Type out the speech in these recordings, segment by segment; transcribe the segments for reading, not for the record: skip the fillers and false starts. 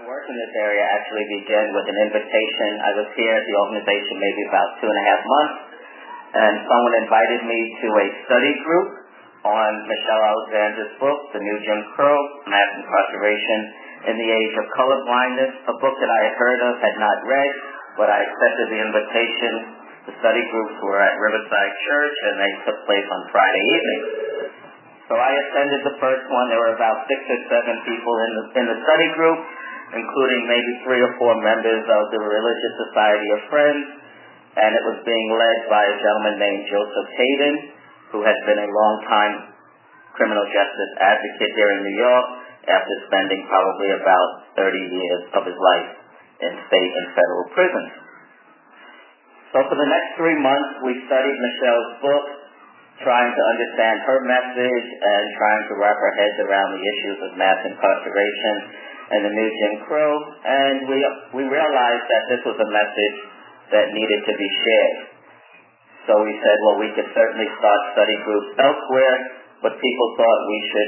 My work in this area actually began with an invitation. I was here at the organization maybe about 2.5 months, and someone invited me to a study group on Michelle Alexander's book, The New Jim Crow, Mass Incarceration in the Age of Colorblindness, a book that I had heard of, had not read, but I accepted the invitation. The study groups were at Riverside Church, and they took place on Friday evening. So I attended the first one. There were about 6 or 7 people in the study group, including maybe 3 or 4 members of the Religious Society of Friends, and it was being led by a gentleman named Joseph Hayden, who had been a long-time criminal justice advocate here in New York after spending probably about 30 years of his life in state and federal prisons. So for the next 3 months, we studied Michelle's book, trying to understand her message and trying to wrap our heads around the issues of mass incarceration and the new Jim Crow, and we realized that this was a message that needed to be shared. So we said, well, we could certainly start study groups elsewhere, but people thought we should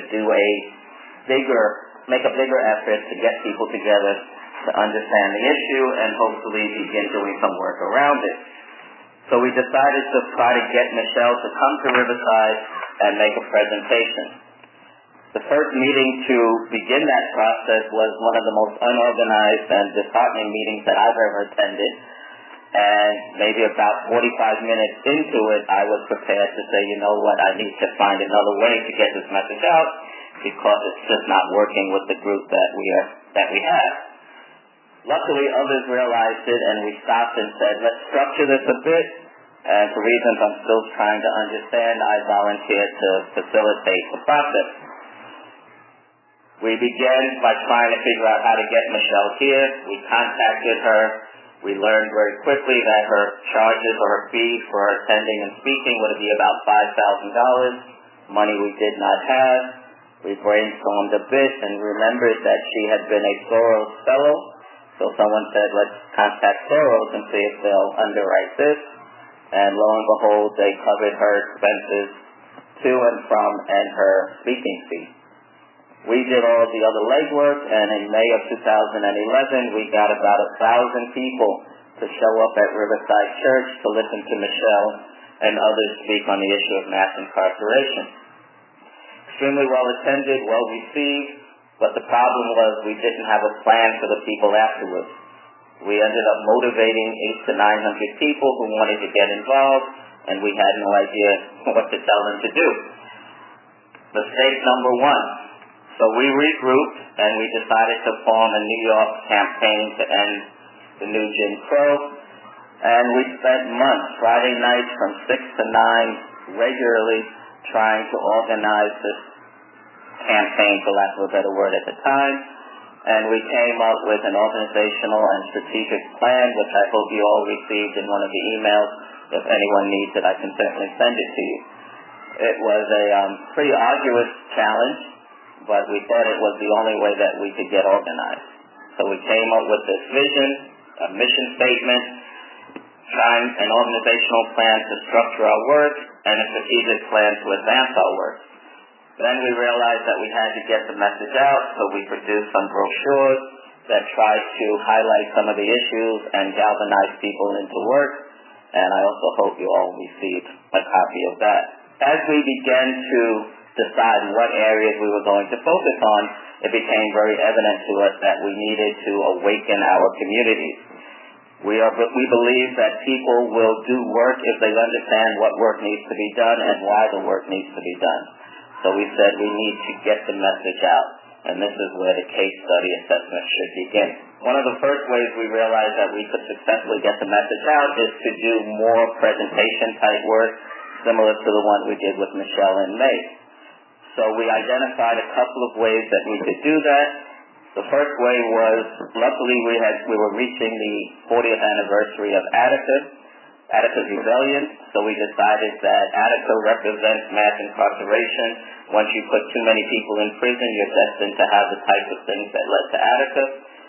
make a bigger effort to get people together to understand the issue and hopefully begin doing some work around it. So we decided to try to get Michelle to come to Riverside and make a presentation. The first meeting to begin that process was one of the most unorganized and disheartening meetings that I've ever attended. And maybe about 45 minutes into it, I was prepared to say, you know what, I need to find another way to get this message out because it's just not working with the group that we have. Luckily, others realized it, and we stopped and said, let's structure this a bit. And for reasons I'm still trying to understand, I volunteered to facilitate the process. We began by trying to figure out how to get Michelle here. We contacted her. We learned very quickly that her charges or her fee for attending and speaking would be about $5,000, money we did not have. We brainstormed a bit and remembered that she had been a Soros fellow. So someone said, let's contact Soros and see if they'll underwrite this. And lo and behold, they covered her expenses to and from and her speaking fee. We did all the other legwork, and in May of 2011, we got about 1,000 people to show up at Riverside Church to listen to Michelle and others speak on the issue of mass incarceration. Extremely well attended, well received, but the problem was we didn't have a plan for the people afterwards. We ended up motivating 800 to 900 people who wanted to get involved, and we had no idea what to tell them to do. Mistake number 1. So we regrouped, and we decided to form a New York campaign to end the new Jim Crow, and we spent months, Friday nights from 6 to 9, regularly trying to organize this campaign, for lack of a better word at the time, and we came up with an organizational and strategic plan, which I hope you all received in one of the emails. If anyone needs it, I can certainly send it to you. It was a pretty arduous challenge, but we thought it was the only way that we could get organized. So we came up with this vision, a mission statement, trying an organizational plan to structure our work, and a strategic plan to advance our work. Then we realized that we had to get the message out, so we produced some brochures that tried to highlight some of the issues and galvanize people into work, and I also hope you all received a copy of that. As we began to decide what areas we were going to focus on, it became very evident to us that we needed to awaken our communities. We believe that people will do work if they understand what work needs to be done and why the work needs to be done. So we said we need to get the message out, and this is where the case study assessment should begin. One of the first ways we realized that we could successfully get the message out is to do more presentation-type work, similar to the one we did with Michelle in May. So we identified a couple of ways that we could do that. The first way was, luckily we were reaching the 40th anniversary of Attica's rebellion, so we decided that Attica represents mass incarceration. Once you put too many people in prison, you're destined to have the types of things that led to Attica.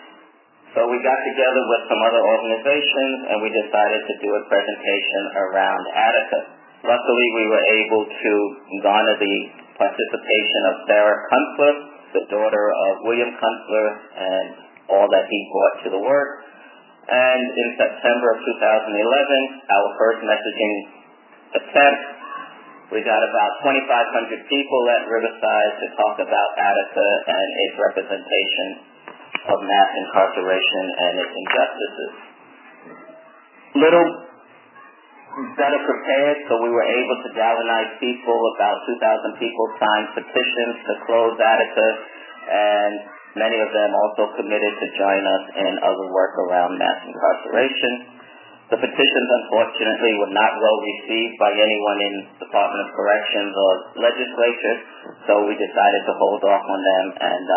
So we got together with some other organizations, and we decided to do a presentation around Attica. Luckily, we were able to garner the participation of Sarah Kunstler, the daughter of William Kunstler, and all all that he brought to the work. And in September of 2011, our first messaging attempt, we got about 2,500 people at Riverside to talk about Attica and its representation of mass incarceration and its injustices. Little better prepared, so we were able to galvanize people. About 2,000 people signed petitions to close Attica, and many of them also committed to join us in other work around mass incarceration. The petitions, unfortunately, were not well received by anyone in Department of Corrections or legislature, so we decided to hold off on them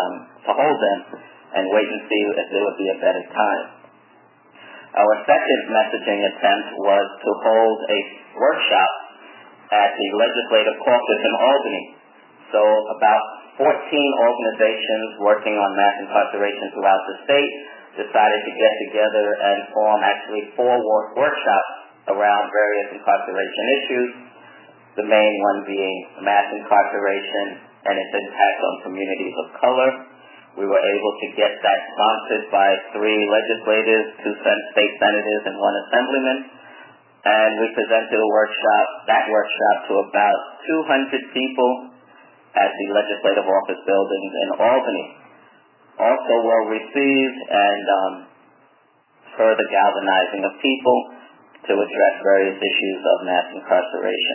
and wait and see if there would be a better time. Our second messaging attempt was to hold a workshop at the Legislative Caucus in Albany. So about 14 organizations working on mass incarceration throughout the state decided to get together and form actually 4 workshops around various incarceration issues, the main one being mass incarceration and its impact on communities of color. We were able to get that sponsored by 3 legislators, 2 state senators, and 1 assemblyman. And we presented that workshop to about 200 people at the Legislative Office buildings in Albany. Also well received and further galvanizing of people to address various issues of mass incarceration.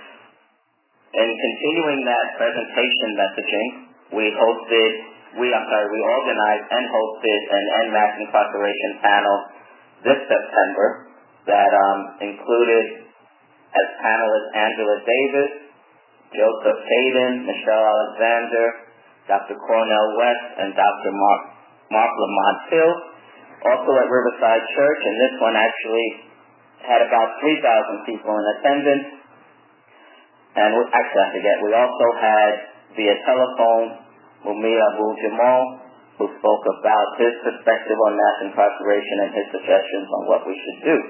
In continuing that presentation messaging, we organized and hosted an End Mass Incarceration panel this September that included as panelists Angela Davis, Joseph Hayden, Michelle Alexander, Dr. Cornell West, and Dr. Mark Lamont Hill, also at Riverside Church, and this one actually had about 3,000 people in attendance. And we also had via telephone Mumia Abu-Jamal, who spoke about his perspective on mass incarceration and his suggestions on what we should do.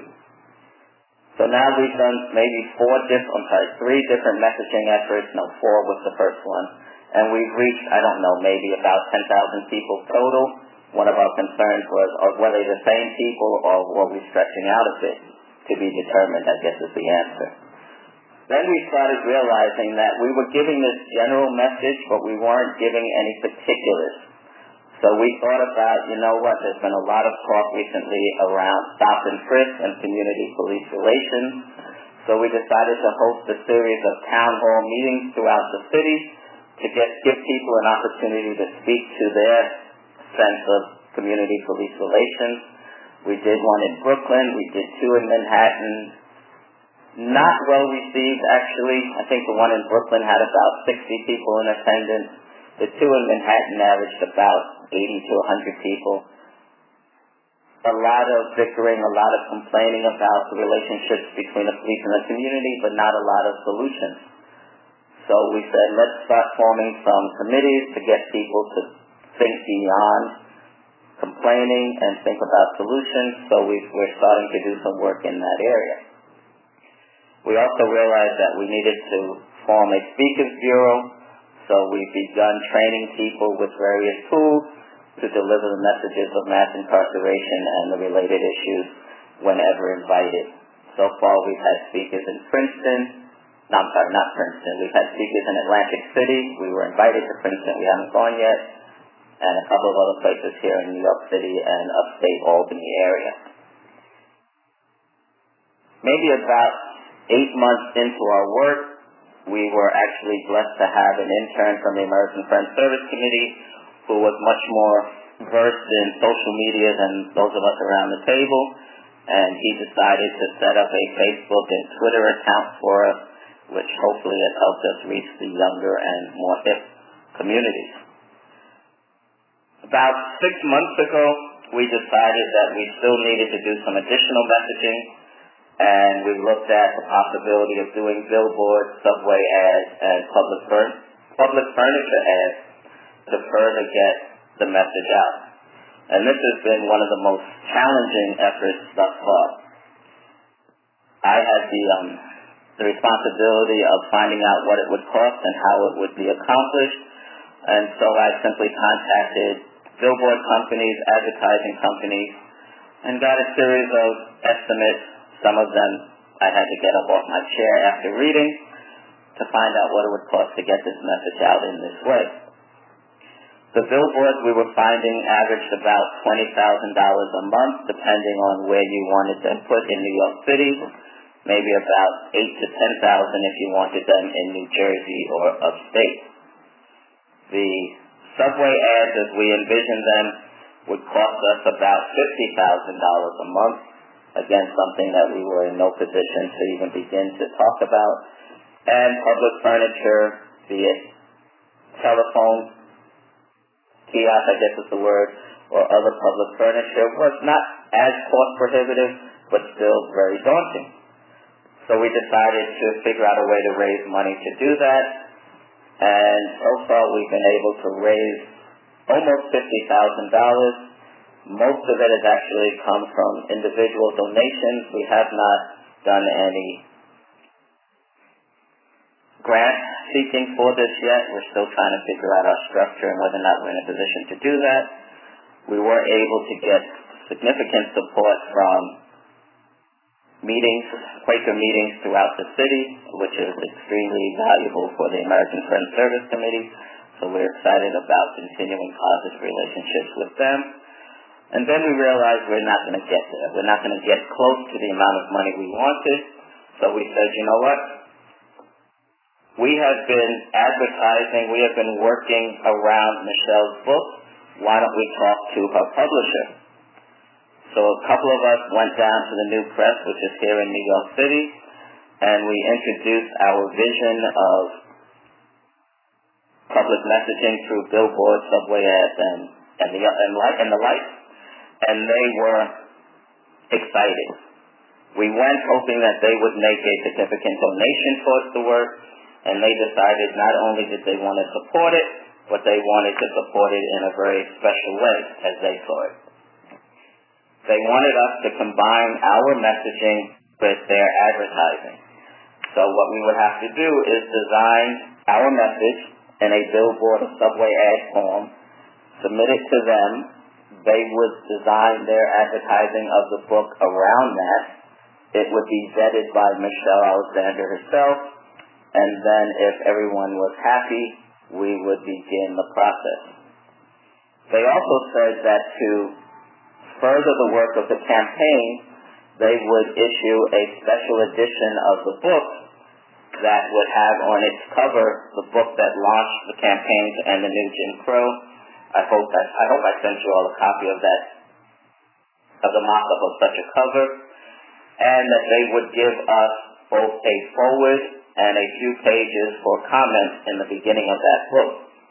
So now we've done maybe 3 different messaging efforts. 4 was the first one. And we've reached, maybe about 10,000 people total. One of our concerns was, were they the same people or were we stretching out a bit? To be determined, I guess, is the answer. Then we started realizing that we were giving this general message, but we weren't giving any particulars. So we thought about, there's been a lot of talk recently around stop and frisk and community police relations. So we decided to host a series of town hall meetings throughout the city to give people an opportunity to speak to their sense of community police relations. We did one in Brooklyn. We did 2 in Manhattan. Not well received, actually. I think the one in Brooklyn had about 60 people in attendance. The 2 in Manhattan averaged about 80 to 100 people. A lot of bickering, a lot of complaining about the relationships between the police and the community, but not a lot of solutions. So we said, let's start forming some committees to get people to think beyond complaining and think about solutions. So we're starting to do some work in that area. We also realized that we needed to form a speakers bureau, so we've begun training people with various tools to deliver the messages of mass incarceration and the related issues whenever invited. So far we've had speakers in We've had speakers in Atlantic City. We were invited to Princeton. We haven't gone yet. And a couple of other places here in New York City and upstate Albany area. Maybe about 8 months into our work, we were actually blessed to have an intern from the American Friends Service Committee who was much more versed in social media than those of us around the table. And he decided to set up a Facebook and Twitter account for us, which hopefully has helped us reach the younger and more hip communities. About 6 months ago, we decided that we still needed to do some additional messaging, and we looked at the possibility of doing billboards, subway ads, and public furniture ads to further get the message out. And this has been one of the most challenging efforts thus far. I had the responsibility of finding out what it would cost and how it would be accomplished, and so I simply contacted billboard companies, advertising companies, and got a series of estimates. Some of them I had to get up off my chair after reading to find out what it would cost to get this message out in this way. The billboards we were finding averaged about $20,000 a month, depending on where you wanted them put in New York City, maybe about $8,000 to $10,000 if you wanted them in New Jersey or upstate. The subway ads, as we envisioned them, would cost us about $50,000 a month. Again, something that we were in no position to even begin to talk about. And public furniture, be it telephone, kiosk, I guess is the word, or other public furniture, was not as cost prohibitive, but still very daunting. So we decided to figure out a way to raise money to do that. And so far we've been able to raise almost $50,000. Most of it has actually come from individual donations. We have not done any grant seeking for this yet. We're still trying to figure out our structure and whether or not we're in a position to do that. We were able to get significant support from meetings, Quaker meetings throughout the city, which is extremely valuable for the American Friends Service Committee. So we're excited about continuing positive relationships with them. And then we realized we're not going to get there. We're not going to get close to the amount of money we wanted. So we said, you know what? We have been advertising, we have been working around Michelle's book. Why don't we talk to her publisher? So a couple of us went down to the New Press, which is here in New York City, and we introduced our vision of public messaging through billboards, subway ads, and the like. And they were excited. We went hoping that they would make a significant donation towards the work, and they decided not only did they want to support it, but they wanted to support it in a very special way, as they saw it. They wanted us to combine our messaging with their advertising. So what we would have to do is design our message in a billboard or subway ad form, submit it to them. They would design their advertising of the book around that. It would be vetted by Michelle Alexander herself, and then if everyone was happy, we would begin the process. They also said that to further the work of the campaign, they would issue a special edition of the book that would have on its cover the book that launched the campaign to end the new Jim Crow. I hope I sent you all a copy of that, of the mock-up of such a cover, and that they would give us both a forward and a few pages for comments in the beginning of that book.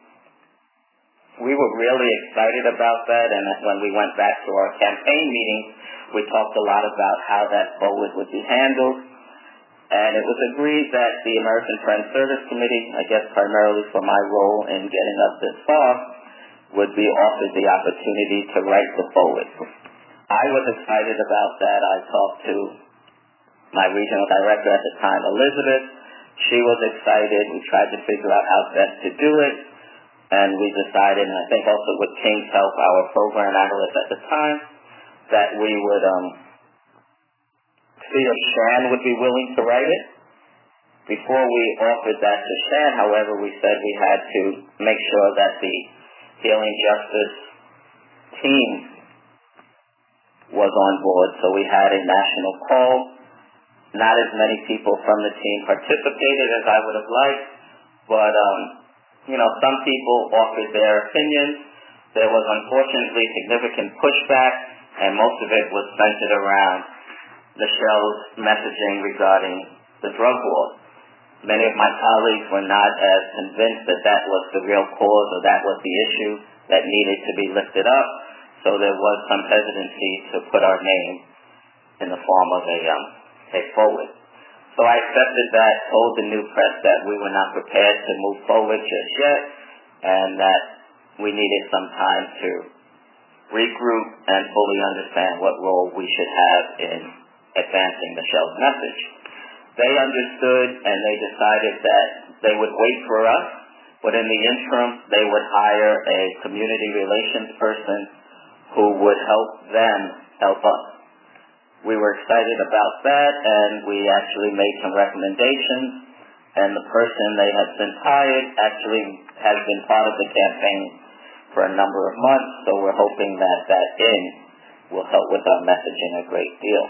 We were really excited about that, and when we went back to our campaign meeting, we talked a lot about how that forward would be handled, and it was agreed that the American Friends Service Committee, I guess primarily for my role in getting us this far, would be offered the opportunity to write the forward. I was excited about that. I talked to my regional director at the time, Elizabeth. She was excited. We tried to figure out how best to do it. And we decided, and I think also with King's help, our program analyst at the time, that we would see if Shan would be willing to write it. Before we offered that to Shan, however, we said we had to make sure that the Healing Justice team was on board. So we had a national call. Not as many people from the team participated as I would have liked, but some people offered their opinions. There was unfortunately significant pushback, and most of it was centered around Michelle's messaging regarding the drug war. Many of my colleagues were not as convinced that that was the real cause or that was the issue that needed to be lifted up, so there was some hesitancy to put our name in the form of a forward. So I accepted that, told the New Press that we were not prepared to move forward just yet, and that we needed some time to regroup and fully understand what role we should have in advancing Michelle's message. They understood, and they decided that they would wait for us But in the interim, they would hire a community relations person who would help them help us. We were excited about that, and we actually made some recommendations, and the person they had since hired actually has been part of the campaign for a number of months, so we're hoping that that will help with our messaging a great deal.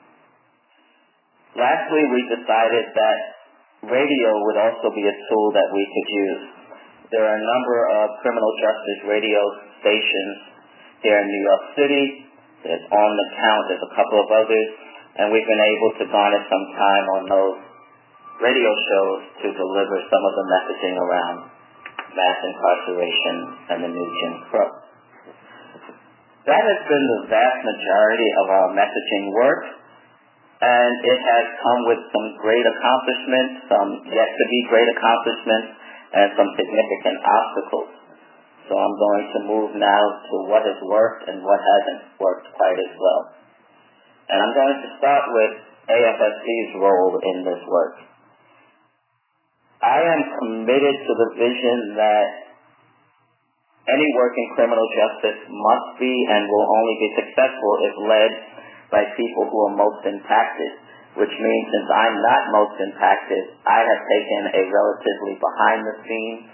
Lastly, we decided that radio would also be a tool that we could use. There are a number of criminal justice radio stations here in New York City. There's On the Count, there's a couple of others, and we've been able to garner some time on those radio shows to deliver some of the messaging around mass incarceration and the new Jim Crow. That has been the vast majority of our messaging work, and it has come with some great accomplishments, some yet to be great accomplishments, and some significant obstacles. So I'm going to move now to what has worked and what hasn't worked quite as well. And I'm going to start with AFSC's role in this work. I am committed to the vision that any work in criminal justice must be and will only be successful if led by people who are most impacted, which means since I'm not most impacted, I have taken a relatively behind-the-scenes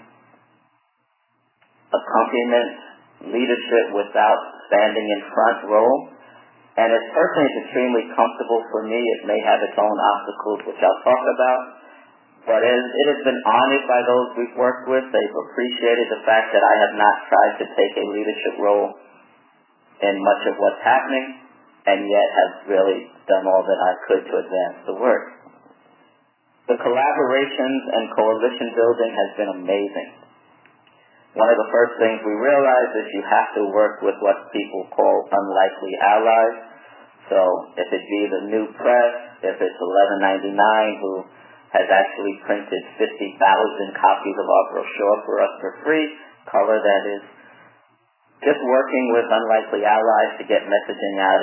accompaniment, leadership without standing in front role. And it personally is extremely comfortable for me. It may have its own obstacles, which I'll talk about. But it has been honored by those we've worked with. They've appreciated the fact that I have not tried to take a leadership role in much of what's happening, and yet have really done all that I could to advance the work. The collaborations and coalition building has been amazing. One of the first things we realized is you have to work with what people call unlikely allies. So if it be the New Press, if it's 1199 who has actually printed 50,000 copies of our brochure for us for free, color that is, just working with unlikely allies to get messaging out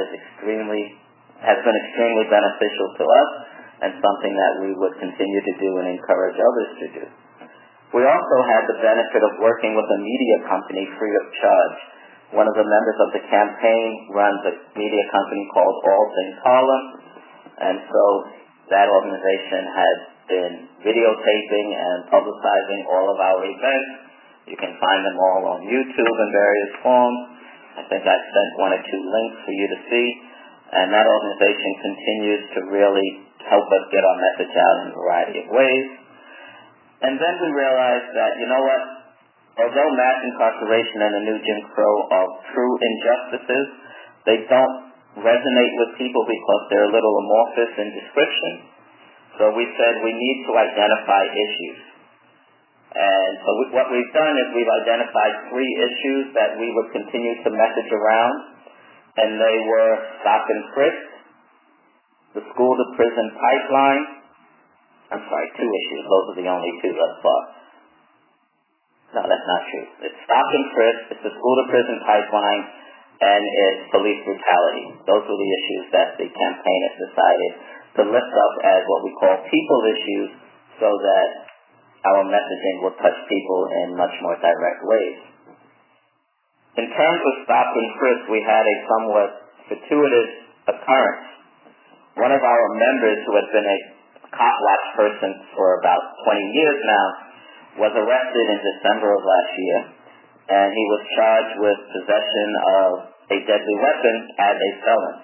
has been extremely beneficial to us and something that we would continue to do and encourage others to do. We also had the benefit of working with a media company free of charge. One of the members of the campaign runs a media company called All Things Harlem, and so that organization has been videotaping and publicizing all of our events. You can find them all on YouTube in various forms. I think I sent one or two links for you to see, and that organization continues to really help us get our message out in a variety of ways. And then we realized that, you know what, although mass incarceration and the new Jim Crow are true injustices, they don't resonate with people because they're a little amorphous in description. So we said we need to identify issues. And so what we've done is we've identified 3 issues that we would continue to message around, and they were stop and frisk, the school-to-prison pipeline. I'm sorry, 2 issues. Those are the only 2 thus far. No, that's not true. It's stop and frisk, it's the school-to-prison pipeline, and it's police brutality. Those were the issues that the campaign has decided to lift up as what we call people issues so that our messaging will touch people in much more direct ways. In terms of stop and frisk, we had a somewhat fortuitous occurrence. One of our members, who has been a cop watch person for about 20 years now, was arrested in December of last year, and he was charged with possession of a deadly weapon as a felon.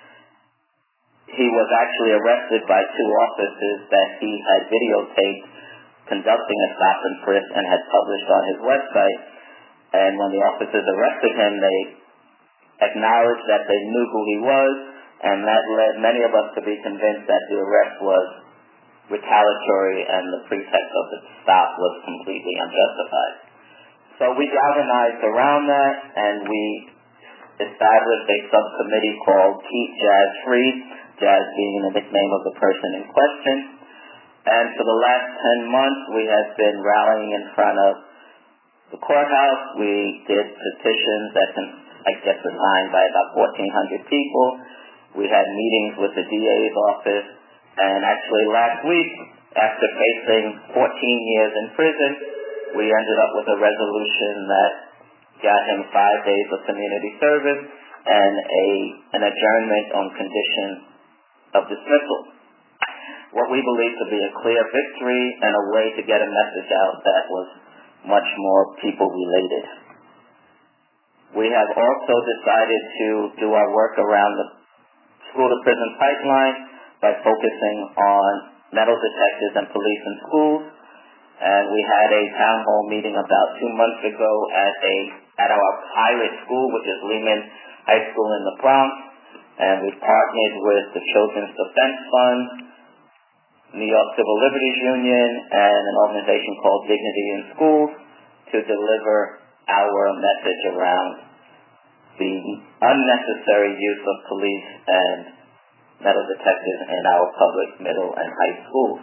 He was actually arrested by 2 officers that he had videotaped conducting a stop and frisk and had published on his website. And when the officers arrested him, they acknowledged that they knew who he was, and that led many of us to be convinced that the arrest was retaliatory and the pretext of the stop was completely unjustified. So we galvanized around that, and we established a subcommittee called Keep Jazz Free, Jazz being the nickname of the person in question. And for the last 10 months, we have been rallying in front of the courthouse. We did petitions that were signed by about 1,400 people. We had meetings with the DA's office. And actually last week, after facing 14 years in prison, we ended up with a resolution that got him 5 days of community service and an adjournment on condition of dismissal. What we believe to be a clear victory and a way to get a message out that was much more people-related. We have also decided to do our work around the school-to-prison pipeline by focusing on metal detectors and police in schools. And we had a town hall meeting about 2 months ago at our pilot school, which is Lehman High School in the Bronx. And we partnered with the Children's Defense Fund, New York Civil Liberties Union, and an organization called Dignity in Schools to deliver our message around the unnecessary use of police and metal detectors in our public middle and high schools.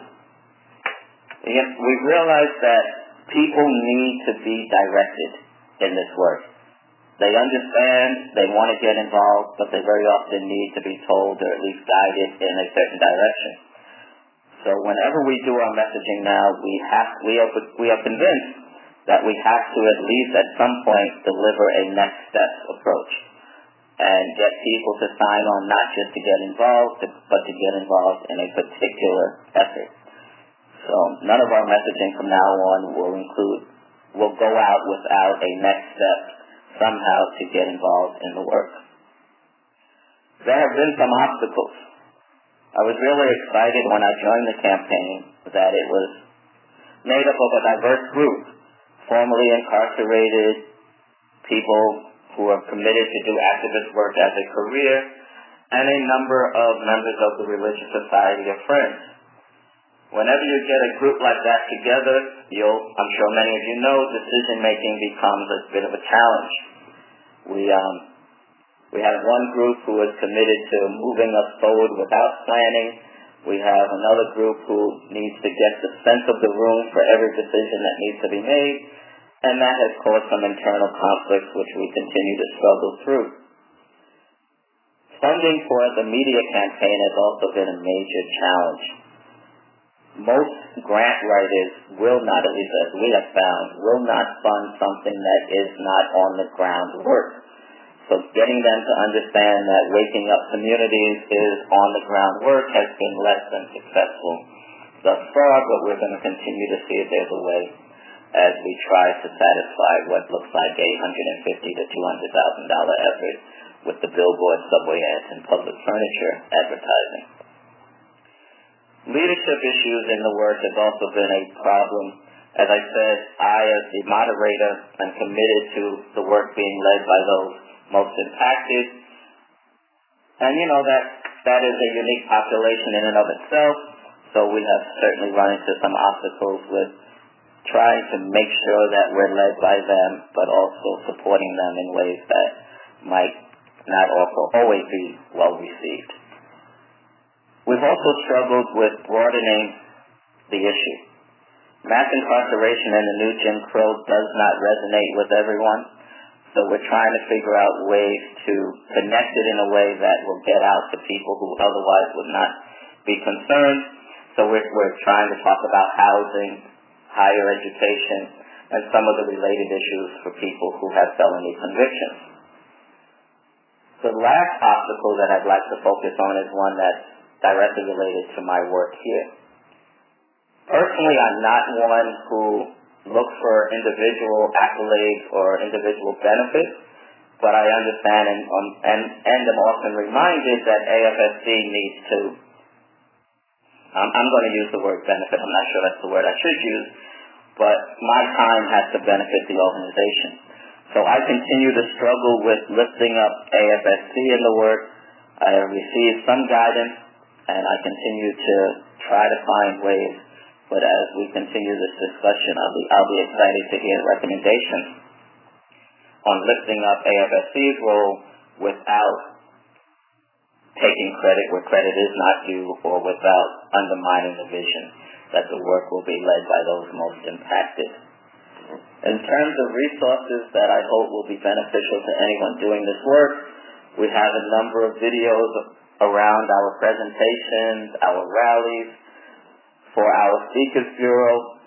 We realize that people need to be directed in this work. They understand, they want to get involved, but they very often need to be told or at least guided in a certain direction. So whenever we do our messaging now, we are convinced that we have to at least at some point deliver a next step approach and get people to sign on not just to get involved, but to get involved in a particular effort. So none of our messaging from now on will go out without a next step somehow to get involved in the work. There have been some obstacles. I was really excited when I joined the campaign that it was made up of a diverse group, formerly incarcerated people who are committed to do activist work as a career, and a number of members of the Religious Society of Friends. Whenever you get a group like that together, I'm sure many of you know, decision-making becomes a bit of a challenge. We have one group who is committed to moving us forward without planning. We have another group who needs to get the sense of the room for every decision that needs to be made, and that has caused some internal conflicts which we continue to struggle through. Funding for the media campaign has also been a major challenge. Most grant writers will not, at least as we have found, will not fund something that is not on the ground work. So getting them to understand that waking up communities is on the ground work has been less than successful thus far, but we're going to continue to see if there's a way as we try to satisfy what looks like a $150,000 to $200,000 effort with the billboard, subway ads, and public furniture advertising. Leadership issues in the work has also been a problem. As I said, I, as the moderator, am committed to the work being led by those most impacted. And that is a unique population in and of itself, so we have certainly run into some obstacles with trying to make sure that we're led by them, but also supporting them in ways that might not also always be well received. We've also struggled with broadening the issue. Mass incarceration and the new Jim Crow does not resonate with everyone, so we're trying to figure out ways to connect it in a way that will get out to people who otherwise would not be concerned. So we're trying to talk about housing, higher education, and some of the related issues for people who have felony convictions. The last obstacle that I'd like to focus on is one that's directly related to my work here. Personally, I'm not one who looks for individual accolades or individual benefits, but I understand and am often reminded that AFSC needs to, I'm going to use the word benefit, I'm not sure that's the word I should use, but my time has to benefit the organization. So I continue to struggle with lifting up AFSC in the work. I have received some guidance, and I continue to try to find ways. But as we continue this discussion, I'll be excited to hear recommendations on lifting up AFSC's role without taking credit where credit is not due or without undermining the vision that the work will be led by those most impacted. In terms of resources that I hope will be beneficial to anyone doing this work, we have a number of videos around our presentations, our rallies. For our Speakers Bureau,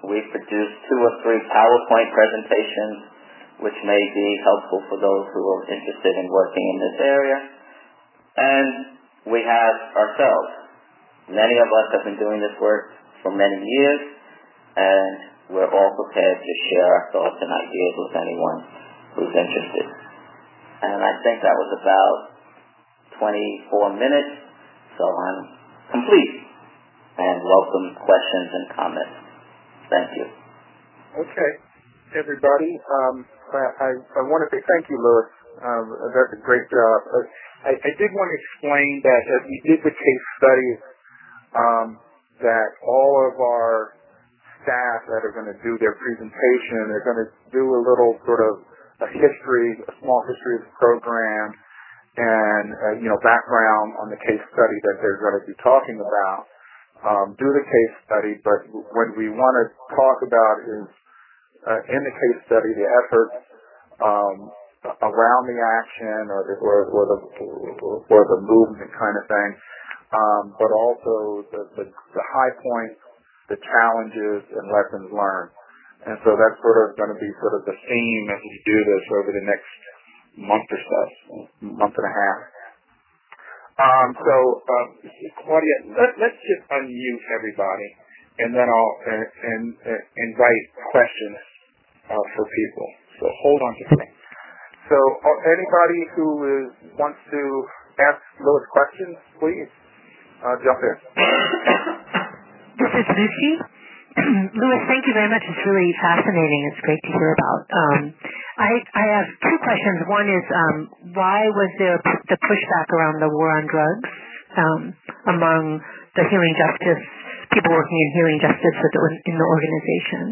we've produced 2 or 3 PowerPoint presentations, which may be helpful for those who are interested in working in this area. And we have ourselves. Many of us have been doing this work for many years, and we're all prepared to share our thoughts and ideas with anyone who's interested. And I think that was about 24 minutes, so I'm complete. And welcome questions and comments. Thank you. Okay, everybody. I want to say thank you, Louis. That's a great job. I did want to explain that as we did the case studies, that all of our staff that are going to do their presentation are going to do a little sort of a small history of the program, and background on the case study that they're going to be talking about. Do the case study, but what we want to talk about is in the case study the efforts around the action or the movement kind of thing, but also the high points, the challenges, and lessons learned. And so that's sort of going to be sort of the theme as we do this over the next month or so, month and a half. Claudia, let's just unmute everybody, and then I'll invite questions for people. So hold on just a second. So anybody who wants to ask Louis questions, please jump in. This is Lucy. Louis, thank you very much. It's really fascinating. It's great to hear about. I have 2 questions. One is, why was there the pushback around the war on drugs among the healing justice, people working in healing justice in the organization?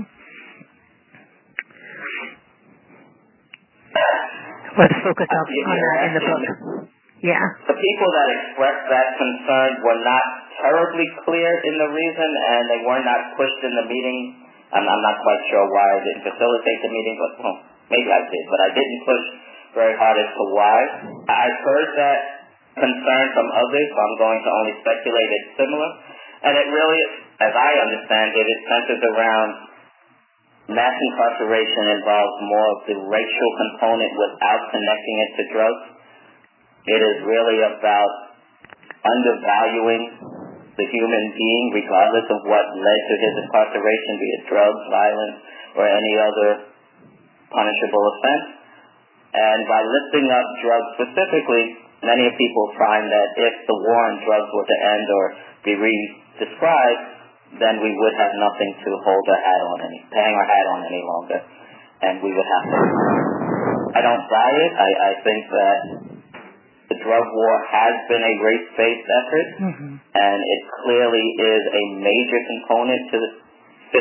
Let's focus on that in the book. Yeah. The people that expressed that concern were not terribly clear in the reason, and they were not pushed in the meeting. I'm not quite sure why I didn't facilitate the meeting, but maybe I did, but I didn't push very hard as to why. I've heard that concern from others, so I'm going to only speculate it's similar. And it really, as I understand it, it centers around mass incarceration involves more of the racial component without connecting it to drugs. It is really about undervaluing the human being regardless of what led to his incarceration, be it drugs, violence, or any other punishable offense. And by lifting up drugs specifically, many people find that if the war on drugs were to end or be re-described, then we would have nothing to hang our hat on any longer, and we would have to. I don't buy it. I think that the drug war has been a race-based effort, and it clearly is a major component to the 56,000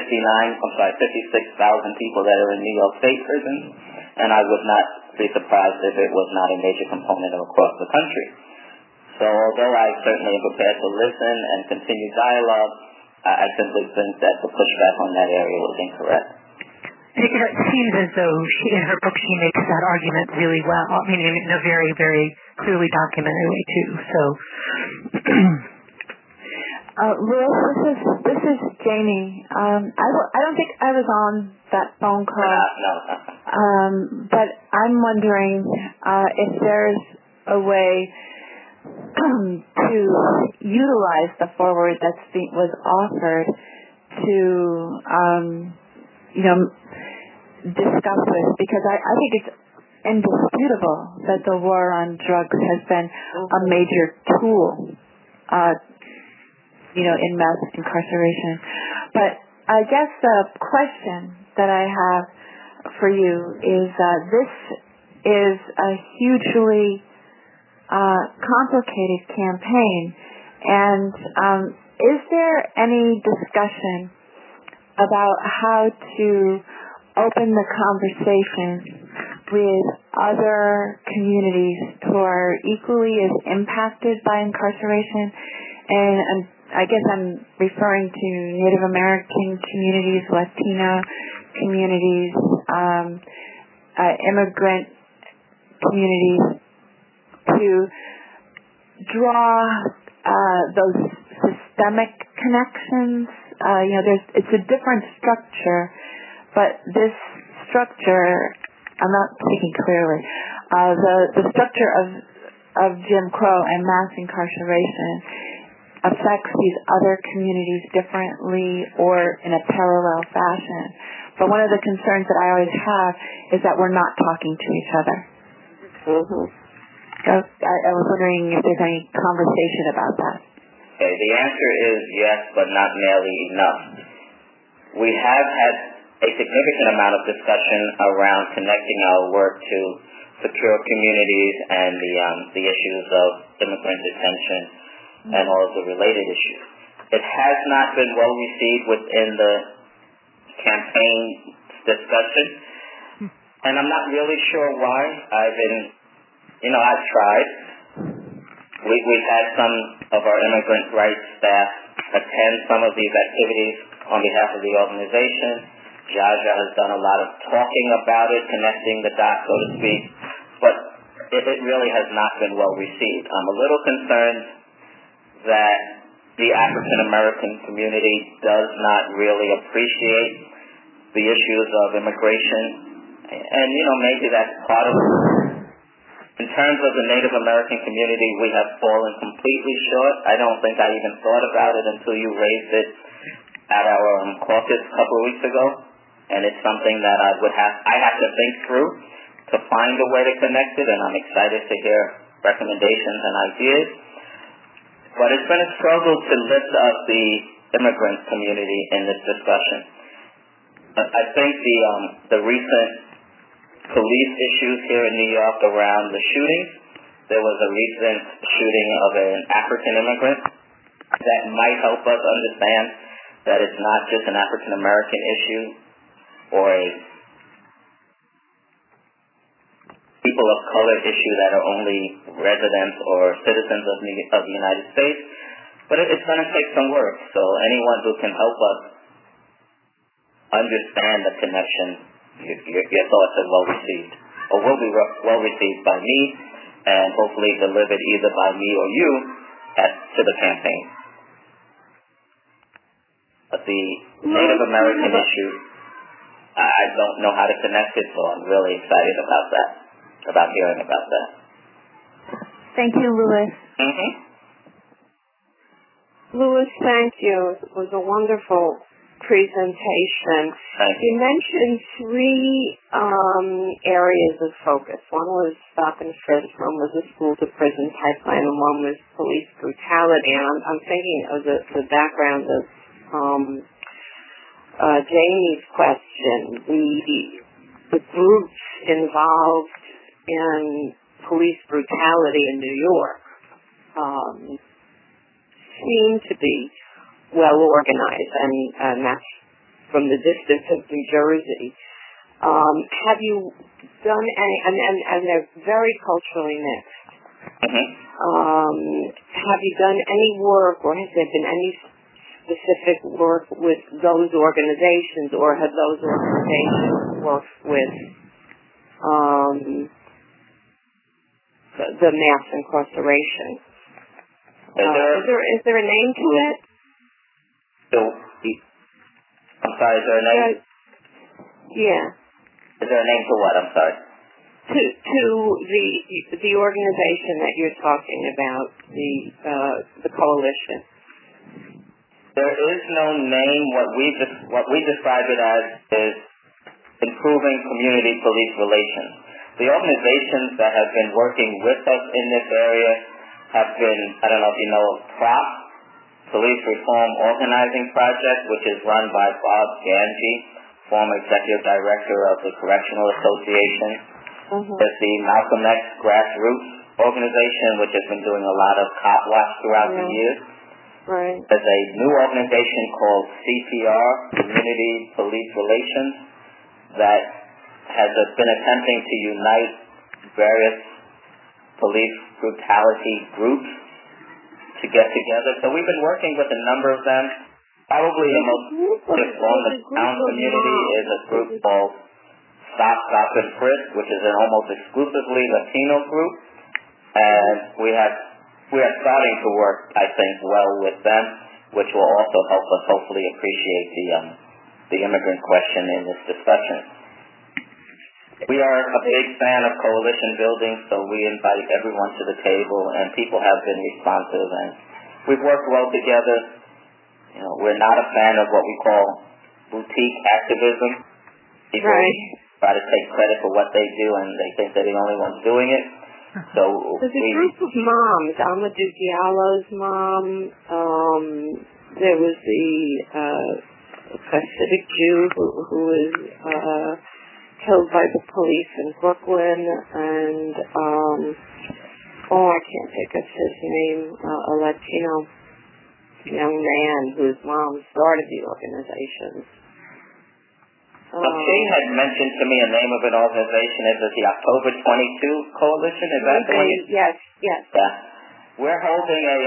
people that are in New York State prisons, and I would not be surprised if it was not a major component across the country. So although I certainly am prepared to listen and continue dialogue, I simply think that the pushback on that area was incorrect. It seems as though in her book she makes that argument really well. I mean, in a very, very clearly documented way too. So, Louis, this is Jamie. I don't think I was on that phone call. No. But I'm wondering if there's a way to utilize the foreword that was offered to, discuss this, because I think it's indisputable that the war on drugs has been a major tool, in mass incarceration. But I guess the question that I have for you is this is a hugely complicated campaign, and is there any discussion about how to open the conversation with other communities who are equally as impacted by incarceration? And I guess I'm referring to Native American communities, Latino communities, immigrant communities, to draw those systemic connections it's a different structure, but this structure, I'm not speaking clearly, the structure of Jim Crow and mass incarceration affects these other communities differently or in a parallel fashion. But one of the concerns that I always have is that we're not talking to each other. Mm-hmm. So I was wondering if there's any conversation about that. Okay, the answer is yes, but not nearly enough. We have had a significant amount of discussion around connecting our work to secure communities and the issues of immigrant detention and all of the related issues. It has not been well received within the campaign discussion, and I'm not really sure why. I've tried. We've had some of our immigrant rights staff attend some of these activities on behalf of the organization. Jaja has done a lot of talking about it, connecting the dots, so to speak, but it really has not been well received. I'm a little concerned that the African American community does not really appreciate the issues of immigration, and maybe that's part of it. In terms of the Native American community, we have fallen completely short. I don't think I even thought about it until you raised it at our caucus a couple of weeks ago, and it's something that I have to think through to find a way to connect it, and I'm excited to hear recommendations and ideas. But it's been a struggle to lift up the immigrant community in this discussion. I think the recent police issues here in New York around the shootings, there was a recent shooting of an African immigrant that might help us understand that it's not just an African American issue or a people of color issue that are only residents or citizens of the United States, but it's going to take some work. So anyone who can help us understand the connection, your thoughts are well received, or will be well received by me, and hopefully delivered either by me or you to the campaign. But the Native American issue, I don't know how to connect it, so I'm really excited about that, about hearing about that. Thank you, Louis. Mm-hmm. Louis, thank you. It was a wonderful presentation. You mentioned three areas of focus. One was stop and frisk, one was the school to prison pipeline, and one was police brutality. And I'm thinking of the background of Jamie's question. The groups involved in police brutality in New York seem to be well organized, and that's from the distance of New Jersey. Have you done any, and they're very culturally mixed, have you done any work, or has there been any specific work with those organizations, or have those organizations worked with the mass incarceration? Is there a name to it? I'm sorry, is there a name? Yeah. Is there a name to what? I'm sorry. To the organization that you're talking about, the coalition. There is no name. What we describe it as is improving community police relations. The organizations that have been working with us in this area have been, I don't know if you know, PROP, Police Reform Organizing Project, which is run by Bob Ganji, former executive director of the Correctional Association. There's the Malcolm X Grassroots Organization, which has been doing a lot of cop watch throughout the years. Right. There's a new organization called CPR, Community Police Relations, that has been attempting to unite various police brutality groups to get together. So we've been working with a number of them. Probably the most well-known community is a group called Stop, Stop, and Frisk, which is an almost exclusively Latino group. And we are starting to work, I think, well with them. which will also help us hopefully appreciate the immigrant question in this discussion. We are a big fan of coalition building, so we invite everyone to the table, and people have been responsive, and we've worked well together. You know, we're not a fan of what we call boutique activism. People try to take credit for what they do, and they think they're the only ones doing it. So there's a group of moms. Amadou Diallo's mom. There was the Hasidic Jew who was killed by the police in Brooklyn, and I can't think of his name. A Latino young man whose mom started the organization. She had mentioned to me a name of an organization. Is it the October 22 Coalition? Is that the one? Yes. Yeah. We're holding a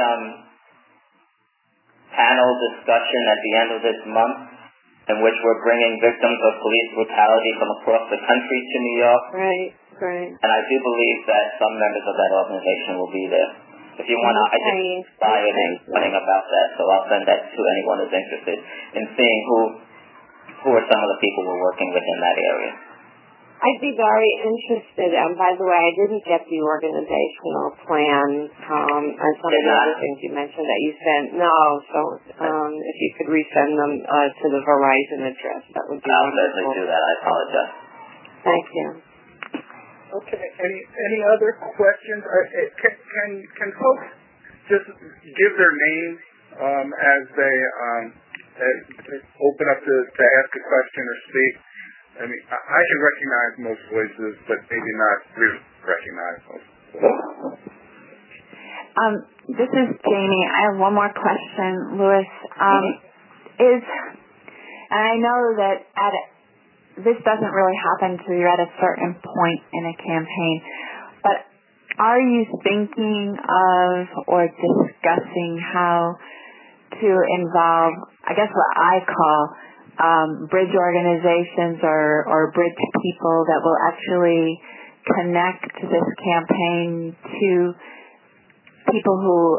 panel discussion at the end of this month in which we're bringing victims of police brutality from across the country to New York. Right. And I do believe that some members of that organization will be there. If you want to, I just flyer and something about that, so I'll send that to anyone who's interested in seeing who are some of the people we're working with in that area. I'd be very interested, and by the way, I didn't get the organizational plan and some of the other things you mentioned that you sent. No, so if you could resend them to the Verizon address, that would be wonderful. I'll certainly do that. I apologize. Thank you. Okay. Any other questions? Can folks just give their names as they open up to ask a question or speak? I mean, I can recognize most voices, but maybe not really recognize most voices. This is Jamie. I have one more question, Louis. And I know that this doesn't really happen until you're at a certain point in a campaign, but are you thinking of or discussing how to involve, I guess what I call bridge organizations or bridge people that will actually connect this campaign to people who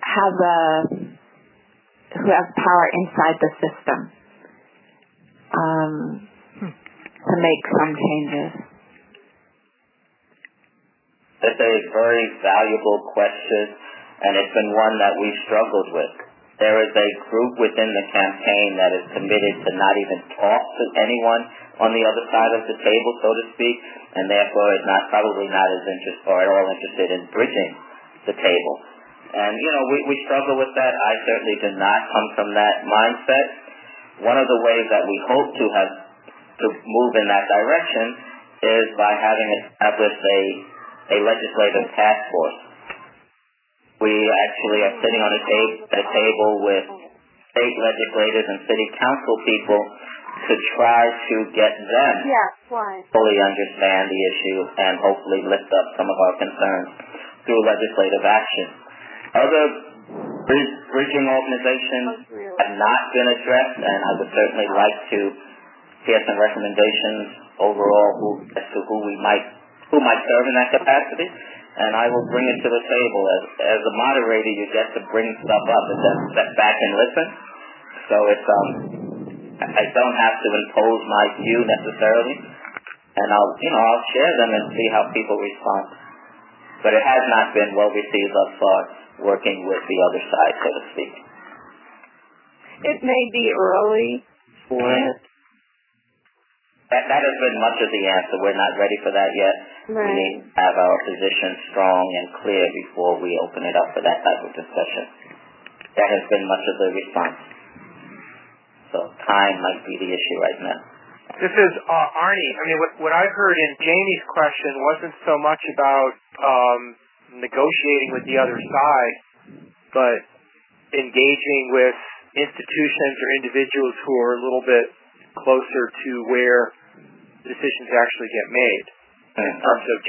have power inside the system to make some changes? It's a very valuable question, and it's been one that we've struggled with. There is a group within the campaign that is committed to not even talk to anyone on the other side of the table, so to speak, and therefore is probably not as interested or at all interested in bridging the table. And, we struggle with that. I certainly did not come from that mindset. One of the ways that we hope to move in that direction is by having established a legislative task force. We actually are sitting on a table with state legislators and city council people to try to get them fully understand the issue and hopefully lift up some of our concerns through legislative action. Other bridging organizations have not been addressed, and I would certainly like to hear some recommendations overall as to who might serve in that capacity. And I will bring it to the table. As a moderator, you get to bring stuff up and then step back and listen. So I don't have to impose my view necessarily, and I'll share them and see how people respond. But it has not been well received thus far, working with the other side, so to speak. It may be early for it. That has been much of the answer. We're not ready for that yet. Right. We need to have our position strong and clear before we open it up for that type of discussion. That has been much of the response. So time might be the issue right now. This is Arnie. I mean, what I heard in Jamie's question wasn't so much about negotiating with the other side, but engaging with institutions or individuals who are a little bit closer to where decisions actually get made in terms of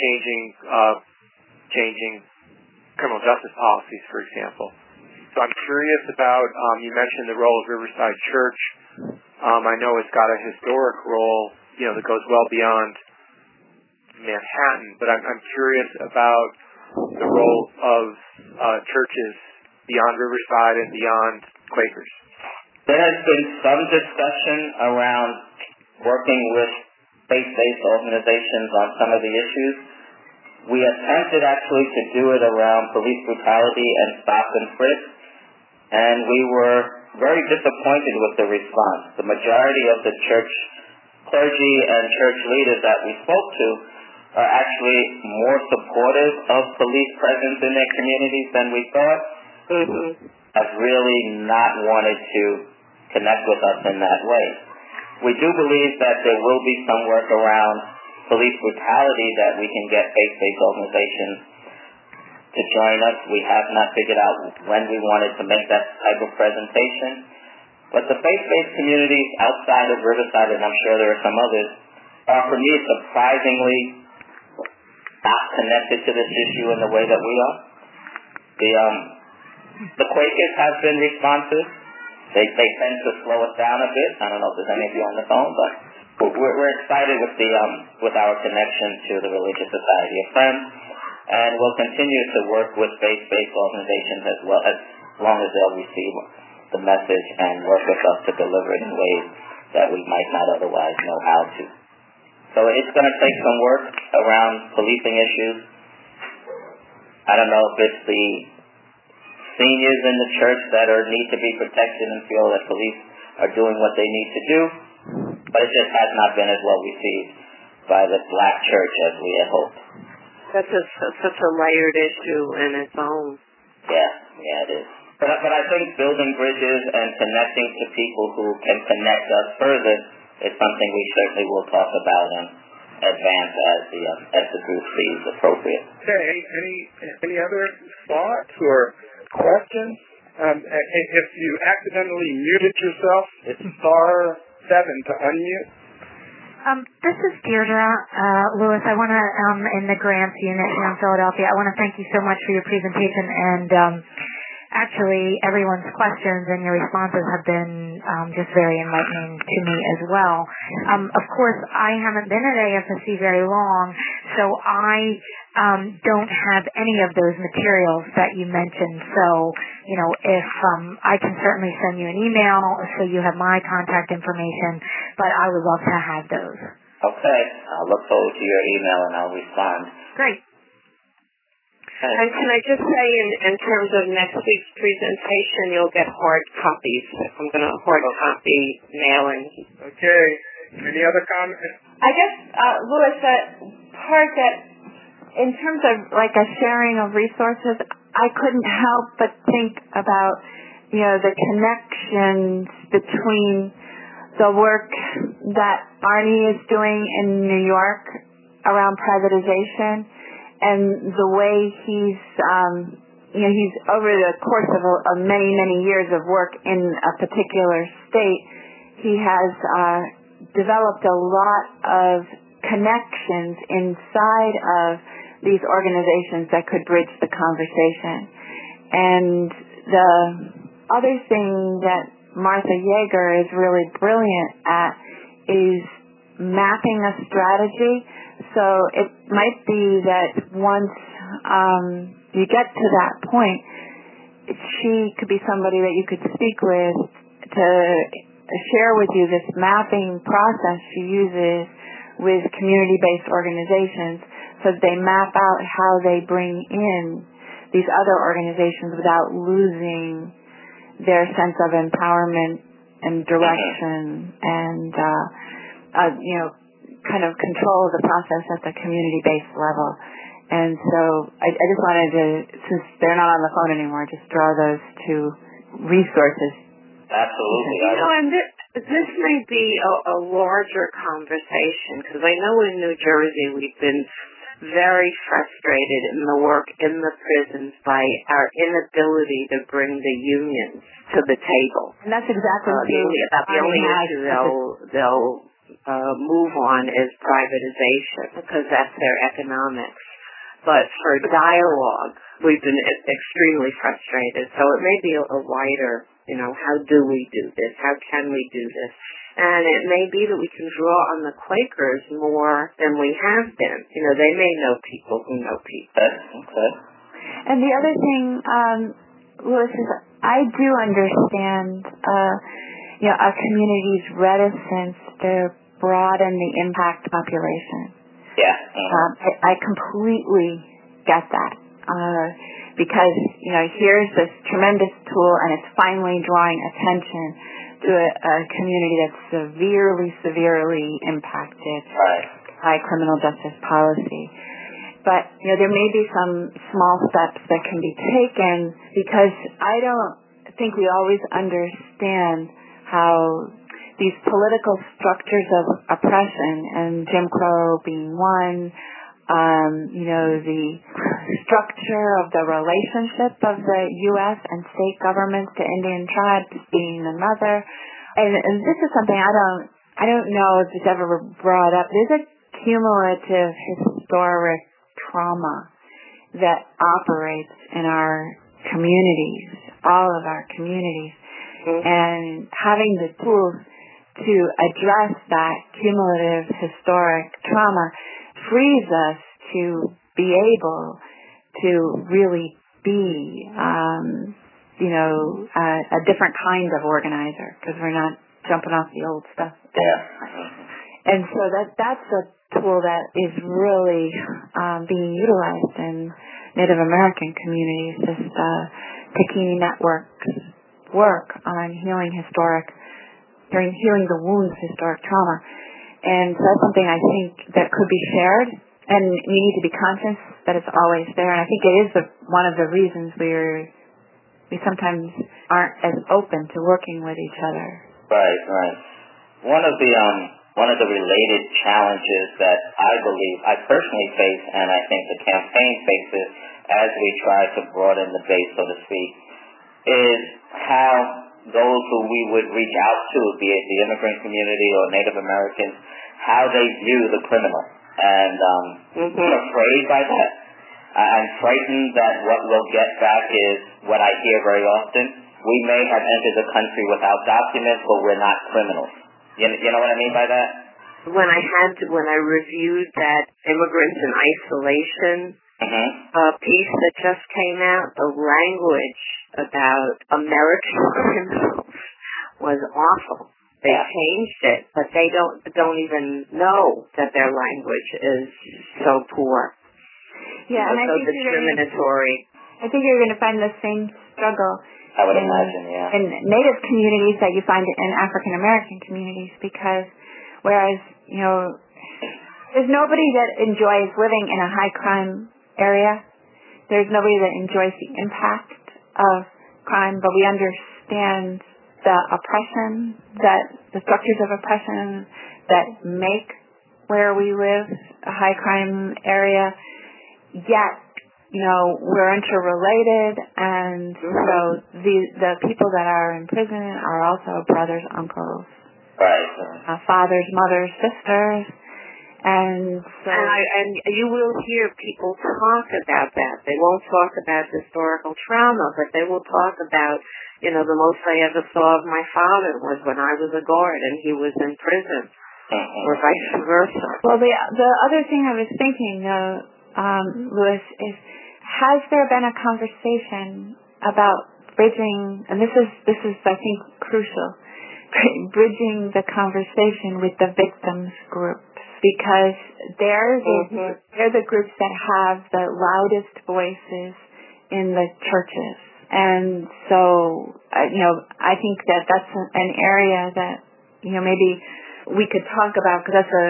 changing criminal justice policies, for example. So I'm curious about, you mentioned the role of Riverside Church. I know it's got a historic role, that goes well beyond Manhattan, but I'm curious about the role of churches beyond Riverside and beyond Quakers? There has been some discussion around working with faith-based organizations on some of the issues. We attempted actually to do it around police brutality and stop and frisk, and we were very disappointed with the response. The majority of the church clergy and church leaders that we spoke to are actually more supportive of police presence in their communities than we thought. Have really not wanted to connect with us in that way. We do believe that there will be some work around police brutality that we can get faith-based organizations to join us. We have not figured out when we wanted to make that type of presentation. But the faith-based communities outside of Riverside, and I'm sure there are some others, are for me surprisingly not connected to this issue in the way that we are. The Quakers have been responsive. They tend to slow us down a bit. I don't know if there's any of you on the phone, but we're excited with our connection to the Religious Society of Friends, and we'll continue to work with faith-based organizations as long as they'll receive the message and work with us to deliver it in ways that we might not otherwise know how to. So it's going to take some work around policing issues. I don't know if it's the seniors in the church that need to be protected and feel that police are doing what they need to do, but it just has not been as well received by the black church as we had hoped. That's such a layered issue in its own. Yeah, it is. But I think building bridges and connecting to people who can connect us further is something we certainly will talk about and advance as the group sees appropriate. Okay. Any other thoughts or questions? If you accidentally muted yourself, it's *7 to unmute. This is Deirdre Lewis. I want to, in the grants unit here in Philadelphia, I want to thank you so much for your presentation, and actually everyone's questions and your responses have been just very enlightening to me as well. Of course, I haven't been at AFSC very long, so I don't have any of those materials that you mentioned. So, if I can certainly send you an email so you have my contact information, but I would love to have those. Okay. I'll look forward to your email and I'll respond. Great. And can I just say, in terms of next week's presentation, you'll get hard copies. I'm going to hard copy mailing. Okay. Any other comments? I guess, Louis, that part that, in terms of like a sharing of resources, I couldn't help but think about, the connections between the work that Arnie is doing in New York around privatization and the way he's over the course of many years of work in a particular state, he has developed a lot of connections inside of these organizations that could bridge the conversation. And the other thing that Martha Yeager is really brilliant at is mapping a strategy. So it might be that once you get to that point, she could be somebody that you could speak with to share with you this mapping process she uses with community-based organizations so that they map out how they bring in these other organizations without losing their sense of empowerment and direction and, kind of control of the process at the community-based level. And so I just wanted to, since they're not on the phone anymore, just draw those two resources. Absolutely. And this may be a larger conversation, because I know in New Jersey we've been very frustrated in the work in the prisons by our inability to bring the unions to the table. And that's exactly the only issue they'll move on is privatization, because that's their economics. But for dialogue, we've been extremely frustrated. So it may be a wider, how do we do this? How can we do this? And it may be that we can draw on the Quakers more than we have been. They may know people who know people. Okay. And the other thing, Louis, is I do understand, a community's reticence to broaden the impact population. Yeah. I completely get that. Because, here's this tremendous tool and it's finally drawing attention to a community that's severely impacted by criminal justice policy. But, there may be some small steps that can be taken because I don't think we always understand how these political structures of oppression, and Jim Crow being one, the structure of the relationship of the U.S. and state governments to Indian tribes being another. And this is something I don't know if it's ever brought up. There's a cumulative historic trauma that operates in our communities, all of our communities. Mm-hmm. And having the tools to address that cumulative historic trauma frees us to be able to really be, a different kind of organizer because we're not jumping off the old stuff. Yeah. And so that's a tool that is really being utilized in Native American communities, this Takini Network's work on healing the wounds of historic trauma. And so that's something I think that could be shared, and we need to be conscious that it's always there. And I think it is one of the reasons we sometimes aren't as open to working with each other. Right. One of the related challenges that I believe I personally face, and I think the campaign faces as we try to broaden the base, so to speak, is how those who we would reach out to, be it the immigrant community or Native Americans, how they view the criminal. And I'm afraid by that. I'm frightened that what we'll get back is what I hear very often. We may have entered the country without documents, but we're not criminals. You know what I mean by that? When I reviewed that Immigrants in Isolation piece that just came out, the language about American criminals was awful. They changed it, but they don't even know that their language is so poor. Yeah, and so discriminatory. I think you're going to find the same struggle. I would imagine, yeah. In Native communities that you find in African American communities, because whereas, there's nobody that enjoys living in a high crime area. There's nobody that enjoys the impact of crime, but we understand the oppression, the structures of oppression that make where we live a high crime area, yet we're interrelated, and so the people that are in prison are also brothers, uncles, fathers, mothers, sisters, and so. And you will hear people talk about that. They won't talk about historical trauma, but they will talk about, the most I ever saw of my father was when I was a guard and he was in prison, or vice versa. Well, the other thing I was thinking, Louis, is has there been a conversation about bridging, and this is I think crucial, bridging the conversation with the victims groups, because they're the groups that have the loudest voices in the churches, and so I think that's an area that maybe we could talk about, because that's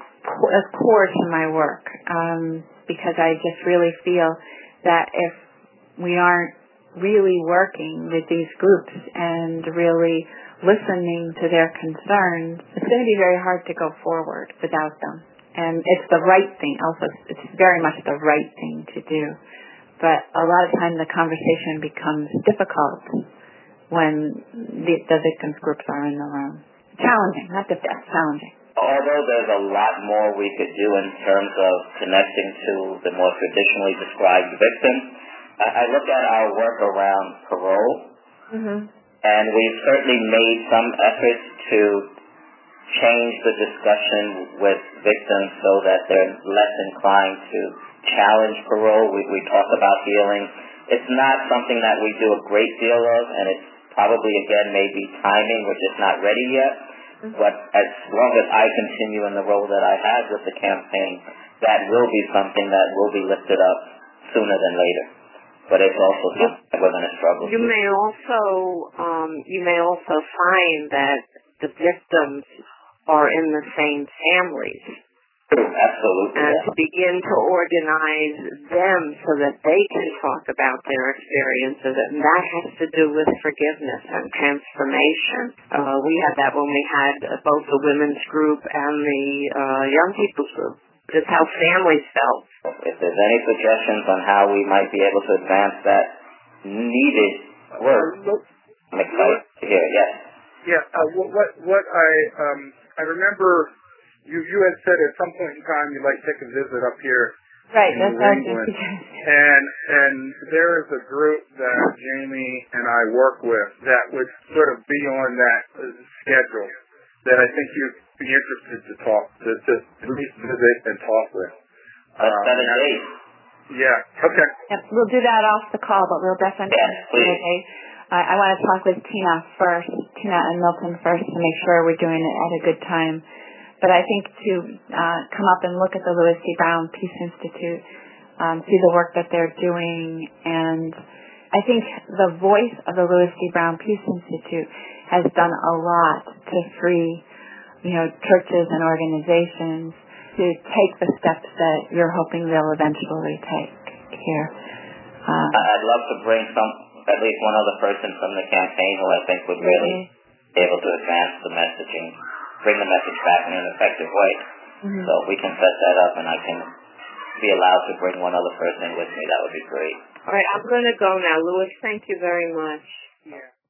a core to my work, because I just really feel that if we aren't really working with these groups and really listening to their concerns, it's going to be very hard to go forward without them. And it's the right thing. Also, it's very much the right thing to do. But a lot of times the conversation becomes difficult when the victims groups are in the room. Challenging, not difficult, challenging. Although there's a lot more we could do in terms of connecting to the more traditionally described victims, I look at our work around parole, and we've certainly made some efforts to change the discussion with victims so that they're less inclined to challenge parole. We talk about healing It's not something that we do a great deal of, and it's probably, again, maybe timing. We're just not ready yet. But as long as I continue in the role that I have with the campaign, that will be something that will be lifted up sooner than later. But it's also something that we're going to struggle with. You may also find that the victims are in the same families. Absolutely. And to begin to organize them so that they can talk about their experiences, and that has to do with forgiveness and transformation. We had that when we had both the women's group and the young people's group. Just how families felt. If there's any suggestions on how we might be able to advance that needed work, I'm excited to hear it. Yes. Yeah. What I remember. You had said at some point in time you'd like to take a visit up here right, in New England. And there is a group that Jamie and I work with that would sort of be on that schedule that I think you'd be interested to at least visit and talk with. That's 7 days. Yeah, okay. Yep, we'll do that off the call, but we'll definitely okay. I want to talk with Tina and Milton first to make sure we're doing it at a good time. But I think to come up and look at the Louis C. Brown Peace Institute, see the work that they're doing, and I think the voice of the Louis C. Brown Peace Institute has done a lot to free, churches and organizations to take the steps that you're hoping they'll eventually take here. I'd love to bring at least one other person from the campaign who I think would really be able to advance the messaging. Bring the message back in an effective way. Mm-hmm. So if we can set that up and I can be allowed to bring one other person with me, that would be great. All right, I'm going to go now. Louis, thank you very much. Yeah.